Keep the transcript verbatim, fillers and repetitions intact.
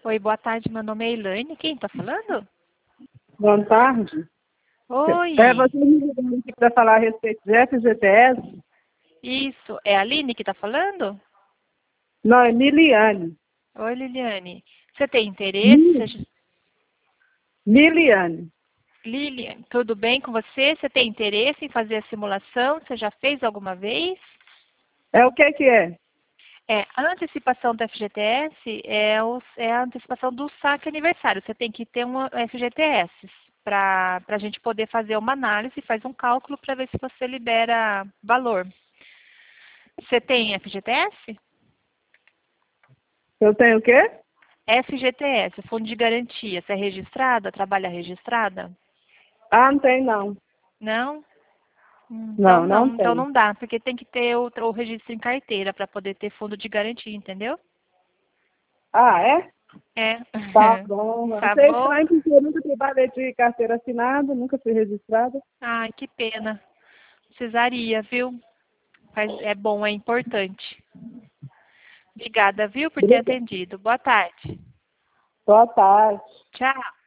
Oi, boa tarde, meu nome é Elaine. Quem está falando? Boa tarde. Oi, É, você me ligando aqui para falar a respeito de F G T S? isso, é a Aline que está falando? Não, é Miliane. Oi, Liliane. Você tem interesse? Mi- Você- Miliane. Liliane, tudo bem com você? Você tem interesse em fazer a simulação? Você já fez alguma vez? É o que que é? É, a antecipação do F G T S é, o- é a antecipação do saque aniversário. Você tem que ter um F G T S para a gente poder fazer uma análise, faz um cálculo para ver se você libera valor. Você tem F G T S? Eu tenho o quê? F G T S, Fundo de Garantia. Você é registrada? Trabalha registrada? Ah, não tem não. Não? Hum, Então Não, não, não então tem. não dá, porque tem que ter o, o registro em carteira para poder ter fundo de garantia, entendeu? Ah, é? É. Tá bom. Tá Achei bom? estranho porque eu nunca trabalhei de carteira assinada, nunca fui registrada. Ai, que pena. Precisaria, viu? Mas é bom, é importante. Obrigada, viu, por ter Obrigada. atendido. Boa tarde. Boa tarde. Tchau.